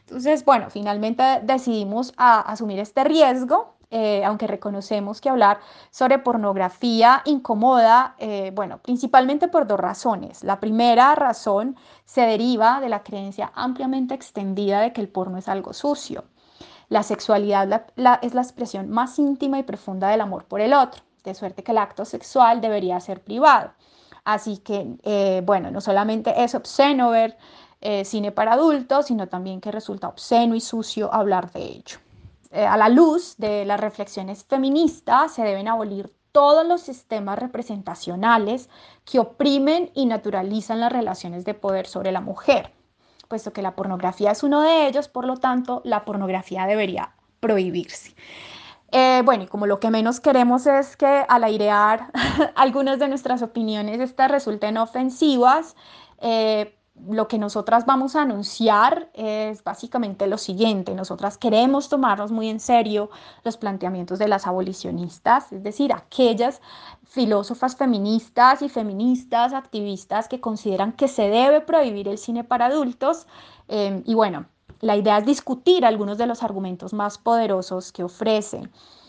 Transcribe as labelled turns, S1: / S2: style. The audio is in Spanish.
S1: Entonces, bueno, finalmente decidimos asumir este riesgo, aunque reconocemos que hablar sobre pornografía incomoda, bueno, principalmente por dos razones. La primera razón se deriva de la creencia ampliamente extendida de que el porno es algo sucio. La sexualidad es la expresión más íntima y profunda del amor por el otro, de suerte que el acto sexual debería ser privado. Así que, bueno, no solamente es obsceno ver cine para adultos, sino también que resulta obsceno y sucio hablar de ello. A la luz de las reflexiones feministas, se deben abolir todos los sistemas representacionales que oprimen y naturalizan las relaciones de poder sobre la mujer, puesto que la pornografía es uno de ellos, por lo tanto, la pornografía debería prohibirse. Bueno, y como lo que menos queremos es que al airear algunas de nuestras opiniones estas resulten ofensivas, lo que nosotras vamos a anunciar es básicamente lo siguiente. Nosotras queremos tomarnos muy en serio los planteamientos de las abolicionistas, es decir, aquellas filósofas feministas y feministas activistas que consideran que se debe prohibir el cine para adultos. Y bueno, la idea es discutir algunos de los argumentos más poderosos que ofrecen.